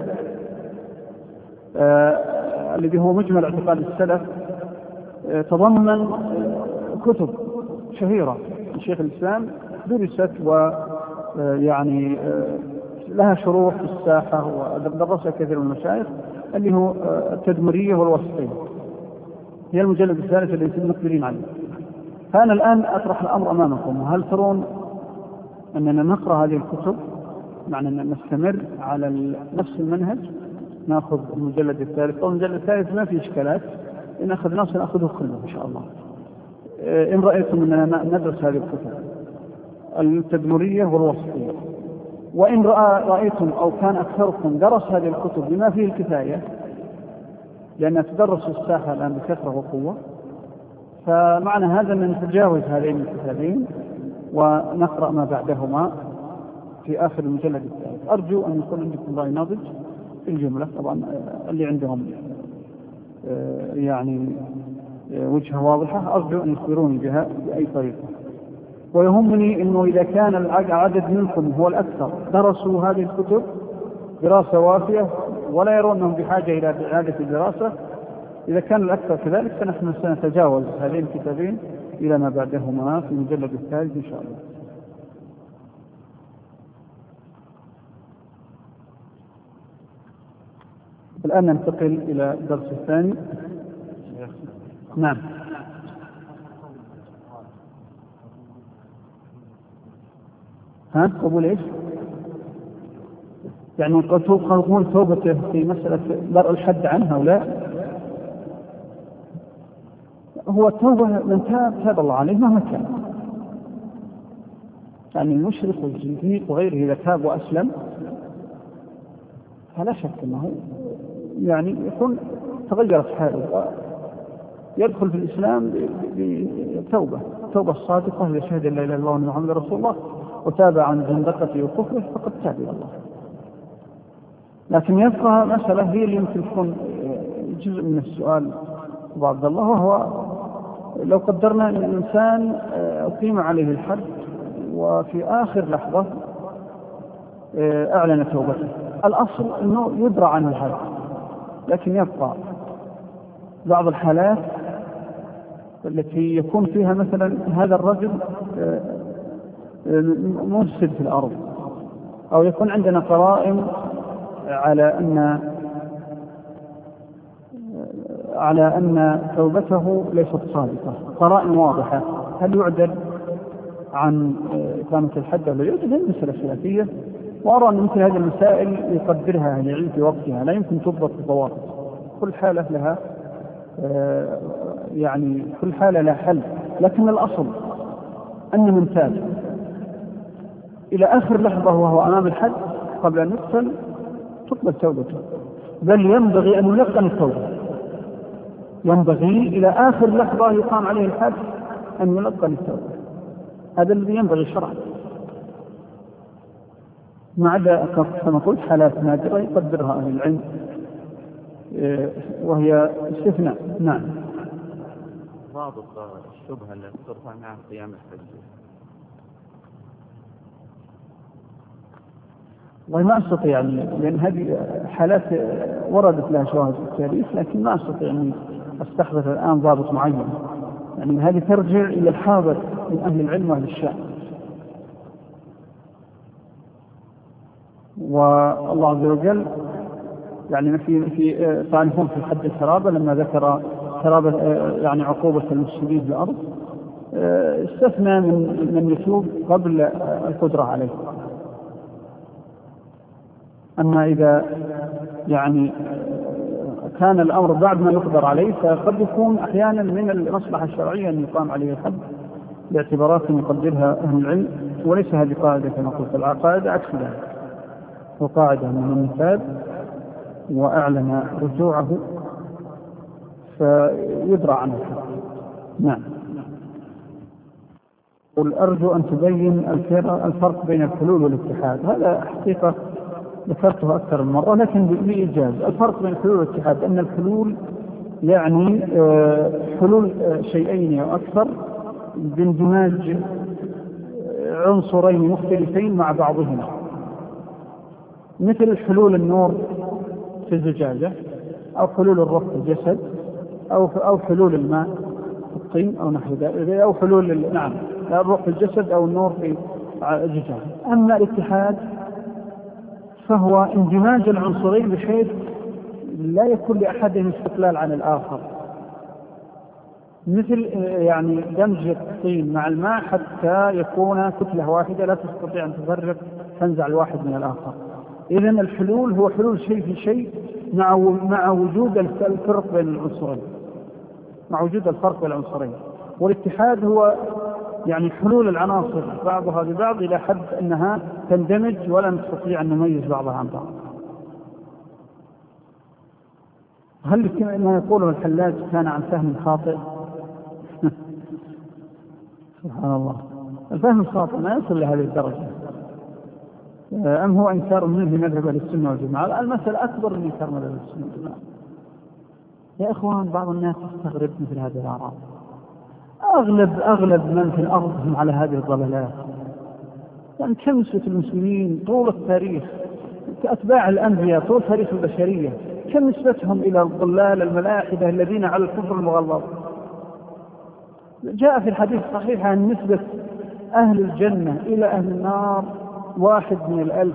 S1: الذي هو مجمل اعتقاد السلف تضمن كتب شهيرة لشيخ الإسلام درست ويعني لها شروح في الساحة ودرسها كثير من المشايخ، اللي هو التدمرية والوسطية. هي المجلد الثالث الذي يتم مقبلين عليه. فأنا الآن أطرح الأمر أمامكم، وهل ترون أننا نقرأ هذه الكتب، معنى أن نستمر على نفس المنهج، نأخذ المجلد الثالث أو المجلد الثالث ما في إشكالات، إن أخذناه سنأخذه كله إن شاء الله. إن رأيتم أننا ندرس هذه الكتب التدمرية والوسطية، وإن رأيتم أو كان أكثركم درس هذه الكتب بما فيه الكفاية، لأنها تدرس الساحة الآن بكثرة وقوة، فمعنى هذا أن نتجاوز هذين الكتابين ونقرأ ما بعدهما في آخر المجلد الثالث. أرجو أن يكون عندكم رأي ناضج في الجملة، طبعا اللي عندهم يعني وجهة واضحة أرجو أن يخبروني بها بأي طريقة. ويهمني أنه إذا كان العدد منكم هو الأكثر درسوا هذه الكتب دراسة وافية ولا يرون أنهم بحاجة إلى إعادة الدراسة، إذا كان الأكثر كذلك فنحن سنتجاوز هذين الكتابين إلى ما بعدهما في المجلد الثالث إن شاء الله. الآن ننتقل إلى الدرس الثاني. نعم. ها قبول إيش؟ يعني قبول توبته في مسألة درء الحد عنها ولا؟ هو التوبة من تاب تاب الله عليه مهما كان، يعني المشرك والزنديق وغيره إذا تاب وأسلم فلا شك أنه يعني يكون تغيرت حاله، يدخل في الإسلام بتوبة توبة الصادقة إذا شهد لا إله إلا الله وأن محمدا رسول الله وتاب عن زندقته وكفره فقد تاب إلى الله. لكن يبقى مسألة هي اللي يمكن تكون جزء من السؤال عبد الله، وهو لو قدرنا أن الإنسان أقيم عليه الحد وفي آخر لحظة أعلن توبته. الأصل أنه يدرى عنه الحد، لكن يبقى بعض الحالات التي يكون فيها مثلا هذا الرجل مفسد في الأرض، أو يكون عندنا قرائن على أن على أن توبته ليست صادقة، قرائن واضحة، هل يعدل عن إقامة الحد ولا يعدل؟ هذه مسألة خلافية، وأرى أن مثل هذه المسائل يقدرها أهل العلم في وقتها، لا يمكن تضبط بضوابط، كل حالة لها يعني كل حالة لها حل. لكن الأصل أن من تاب إلى آخر لحظة وهو أمام الحد قبل أن يقتل تقبل توبته، بل ينبغي أن يلقن التوبة، ينبغي إلى آخر لحظة يقام عليه الحد أن يلقن التوبة، هذا الذي ينبغي شرعا، ما عدا كما قلت حالات نادرة يقدرها أهل العلم وهي استثناء. نعم.
S2: ضابط الشبهة التي ترفع مع قيام الحج؟
S1: والله ما أستطيع يعني، لأن هذه حالات وردت لها شواهد في التاريخ، لكن ما أستطيع أن أستحضر الآن ضابط معين، يعني هذه ترجع إلى الحاضر من أهل العلم وأهل الشأن. والله عز وجل يعني في في تعرفون في حد الحرابة لما ذكر حرابة يعني عقوبة المفسدين في الأرض استثنى من من يتوب قبل القدرة عليه. أما إذا يعني كان الأمر بعد ما يقدر عليه فقد يكون أحيانا من المصلحة الشرعية أن يقام عليه الحد باعتبارات يقدرها أهل العلم، وليس هذه قاعدة كما قلت، القاعدة عكس ذلك، وقاعدة من تاب وأعلن رجوعه فيدرى عنه الحد. نعم. قل أرجو أن تبين الفرق بين الحلول والاتحاد. هذا حقيقة ذكرته أكثر من مرة لكن بإيجاز. الفرق بين الحلول والاتحاد أن الحلول يعني حلول شيئين أو أكثر باندماج عنصرين مختلفين مع بعضهما، مثل حلول النور في الزجاجة، أو حلول الروح في الجسد، أو أو حلول الماء في الطين أو نحو ذلك، أو حلول نعم الروح في الجسد أو النور في الزجاجة. أما الاتحاد فهو اندماج العنصرين بحيث لا يكون لأحدهم استقلال عن الآخر، مثل يعني دمج الطين مع الماء حتى يكون كتلة واحدة لا تستطيع أن تفرق تنزع الواحد من الآخر. إذن الحلول هو حلول شيء في شيء مع مع وجود الفرق بين العنصرين، مع وجود الفرق بين العنصرين. والاتحاد هو يعني حلول العناصر بعضها ببعض إلى حد أنها تندمج ولا نستطيع أن نميز بعضها عن بعض. هل كما يقوله الحلاج كان عن فهم خاطئ؟ سبحان الله، الفهم الخاطئ ما يصل لهذه الدرجة، أم هو إنكار منه مذهب السنة والجماعة؟ المسألة أكبر من إنكار مذهب السنة والجماعة يا إخوان. بعض الناس يستغرب مثل هذه الأعراض، أغلب أغلب من في الأرض هم على هذه الضلالات. يعني كم نسبة المسلمين طول التاريخ كأتباع الأنبياء طول تاريخ البشرية كم نسبتهم إلى الضلال الملاحدة الذين على الكفر المغلظ؟ جاء في الحديث الصحيح عن نسبة أهل الجنة إلى أهل النار واحد من الألف،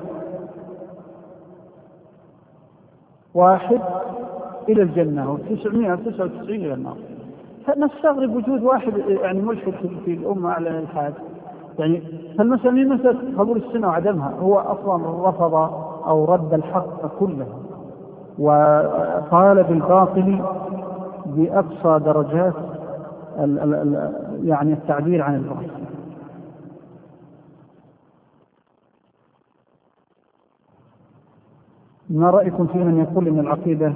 S1: واحد إلى الجنة وتسعمائة وتسعة وتسعين إلى النار. فنستغرب وجود واحد يعني ملحد في الأمة على الإلحاد. يعني فالمسألة من مسألة قبول السنة وعدمها، هو أصلا رفض أو رد الحق كله وقال بالباطل بأقصى درجات ال ال ال يعني التعبير عن الباطل. ما رأيكم في من يقول إن العقيدة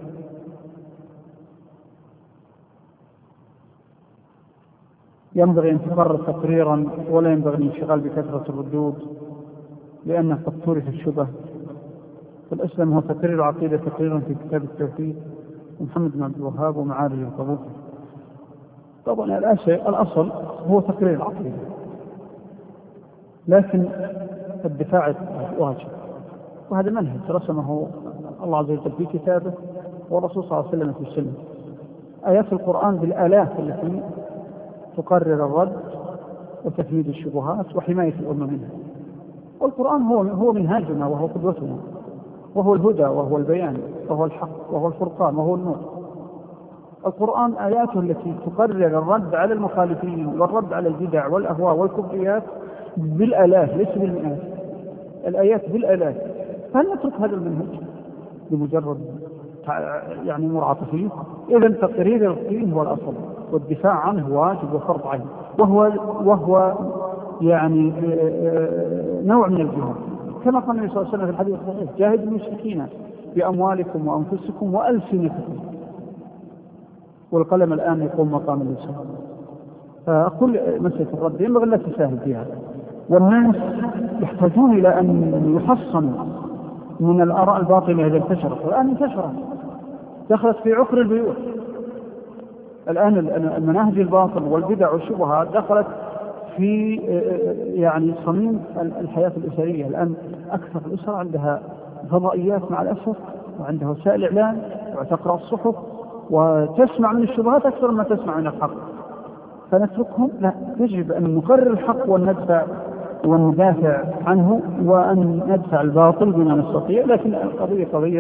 S1: ينبغي أن تقرر تقريرا ولا ينبغي الانشغال بكثرة الردود لأنه قد تورث الشبه؟ فالإسلام هو تقرير عقيدة تقريرا في كتاب التوحيد محمد بن عبد الوهاب ومعارج القبول. طبعا الأصل هو تقرير العقيدة، لكن الدفاع واجب، وهذا منهج رسمه الله عز وجل في كتابه والرسول صلى الله عليه وسلم في السنة. آيات القرآن بالآلاف التي تقرر الرد وتفنيد الشبهات وحماية الأمة منها. والقرآن هو هو منهاجنا وهو قدوتنا وهو الهدى وهو البيان وهو الحق وهو الفرقان وهو النور. القرآن آياته التي تقرر الرد على المخالفين والرد على البدع والأهواء والكفريات بالآلاف ليس بالمئات، الآيات بالآلاف. فهل نترك هذا المنهج بمجرد يعني مرعطفين؟ إذن تقرير الدين هو الأصل، والدفاع عنه واجب وفرض عين، وهو وهو يعني نوع من الجهاد، كما قال النبي صلى الله عليه وسلم في الحديث الصحيح: جاهدوا المشركين بأموالكم وأنفسكم وألسنتكم. والقلم الآن يقوم مقام اللسان. فأقول مسألة الرد ينبغي لا تساهل فيها، والناس يحتاجون إلى أن يحصنوا من الآراء الباطلة إذا انتشرت، والآن انتشرت دخلت في عقر البيوت. الآن المناهج الباطل والبدع والشبهات دخلت في يعني صميم الحياة الأسرية. الآن أكثر الأسر عندها فضائيات مع الأسف، وعندها وسائل إعلام، وتقرأ الصحف وتسمع من الشبهات أكثر ما تسمع من الحق. فنتركهم؟ لا، يجب أن نقرر الحق وندفع وندافع عنه وأن ندفع الباطل بما نستطيع. لكن القضية قضية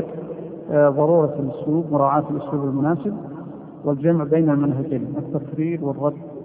S1: ضرورة الأسلوب، مراعاة الأسلوب المناسب، والجمع بين المنهجين، التفرير والرد